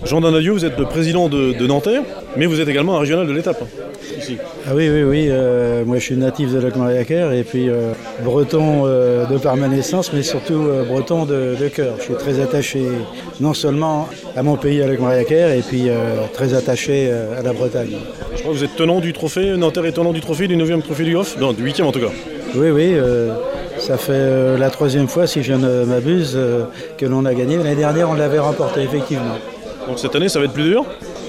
Jean Donadieu, vous êtes le président de Nanterre, mais vous êtes également un régional de l'étape, ici. Ah oui, moi je suis natif de Locmariaquer et puis breton de par ma naissance, mais surtout breton de cœur. Je suis très attaché non seulement à mon pays, à Locmariaquer, et puis très attaché à la Bretagne. Je crois que vous êtes tenant du trophée, Nanterre est tenant du trophée, du 9e trophée du Hof, non, du 8e en tout cas. Oui, ça fait la 3e fois, si je ne m'abuse, que l'on a gagné. L'année dernière, on l'avait remporté, effectivement. Donc cette année, ça va être plus dur ?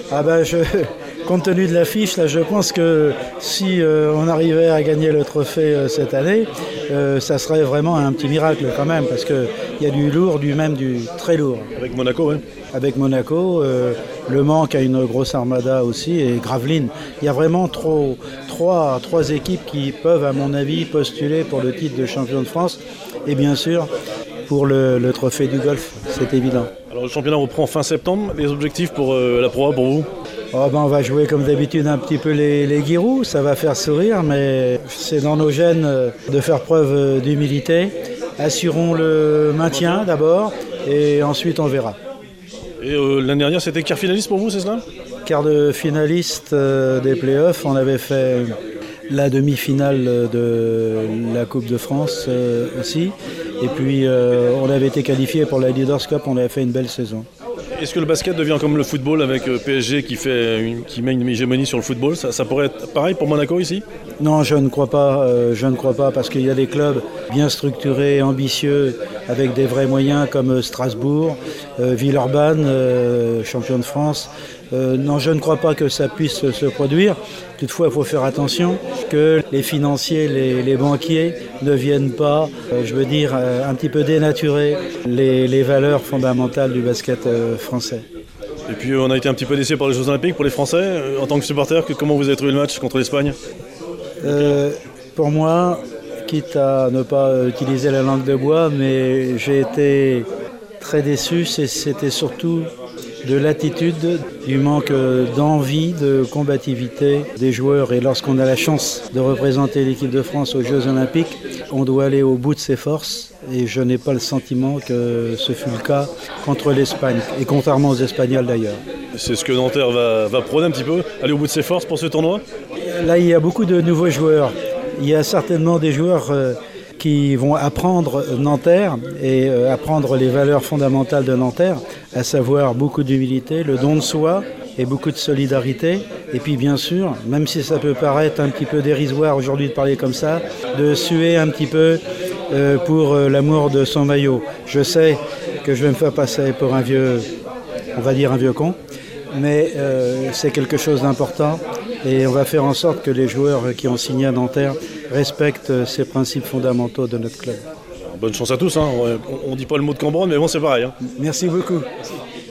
Compte tenu de l'affiche, là, je pense que si on arrivait à gagner le trophée cette année, ça serait vraiment un petit miracle quand même, parce qu'il y a du lourd, du très lourd. Avec Monaco, oui. Avec Monaco, Le Mans qui a une grosse armada aussi, et Gravelines. Il y a vraiment trois équipes qui peuvent, à mon avis, postuler pour le titre de champion de France, et bien sûr pour le trophée du golf, c'est évident. Alors le championnat reprend fin septembre, les objectifs pour la Pro A pour vous ? On va jouer comme d'habitude un petit peu les guirous, ça va faire sourire, mais c'est dans nos gènes de faire preuve d'humilité. Assurons le maintien d'abord et ensuite on verra. Et l'année dernière, c'était quart finaliste pour vous, c'est cela ? Quart de finaliste des playoffs, on avait fait la demi-finale de la Coupe de France aussi. Et puis on avait été qualifié pour la Leaders Cup, on avait fait une belle saison. Est-ce que le basket devient comme le football avec PSG qui met une hégémonie sur le football ? Ça pourrait être pareil pour Monaco ici ? Non, je ne crois pas parce qu'il y a des clubs bien structurés, ambitieux, avec des vrais moyens comme Strasbourg, Villeurbanne, champion de France. Non, je ne crois pas que ça puisse se produire. Toutefois, il faut faire attention que les financiers, les banquiers ne viennent pas, un petit peu dénaturer les valeurs fondamentales du basket français. Et puis on a été un petit peu déçus par les Jeux Olympiques pour les Français. En tant que supporter, comment vous avez trouvé le match contre l'Espagne ? Pour moi, quitte à ne pas utiliser la langue de bois, mais j'ai été très déçu, c'était surtout de l'attitude, du manque d'envie, de combativité des joueurs. Et lorsqu'on a la chance de représenter l'équipe de France aux Jeux Olympiques, on doit aller au bout de ses forces. Et je n'ai pas le sentiment que ce fut le cas contre l'Espagne, et contrairement aux Espagnols d'ailleurs. C'est ce que Nanterre va prôner un petit peu, aller au bout de ses forces pour ce tournoi ? Là, il y a beaucoup de nouveaux joueurs. Il y a certainement des joueurs qui vont apprendre Nanterre et apprendre les valeurs fondamentales de Nanterre, à savoir beaucoup d'humilité, le don de soi et beaucoup de solidarité. Et puis bien sûr, même si ça peut paraître un petit peu dérisoire aujourd'hui de parler comme ça, de suer un petit peu pour l'amour de son maillot. Je sais que je vais me faire passer pour un vieux con, mais c'est quelque chose d'important et on va faire en sorte que les joueurs qui ont signé à Nanterre respectent ces principes fondamentaux de notre club. Bonne chance à tous, hein. On ne dit pas le mot de Cambronne, mais bon, c'est pareil. Merci beaucoup.